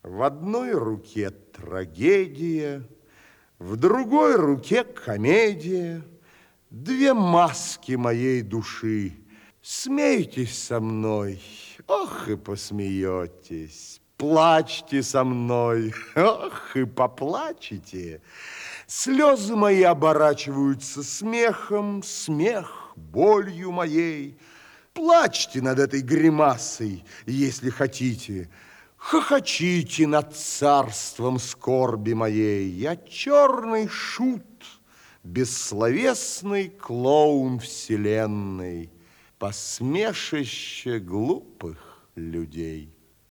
В одной руке трагедия, в другой руке комедия. Две маски моей души. Смейтесь со мной, ох, и посмеетесь. Плачьте со мной, ох, и поплачете. Слезы мои оборачиваются смехом, смех болью моей. Плачьте над этой гримасой, если хотите. Хохочите над царством скорби моей. Я черный шут, бессловесный клоун вселенной, посмешище глупых людей.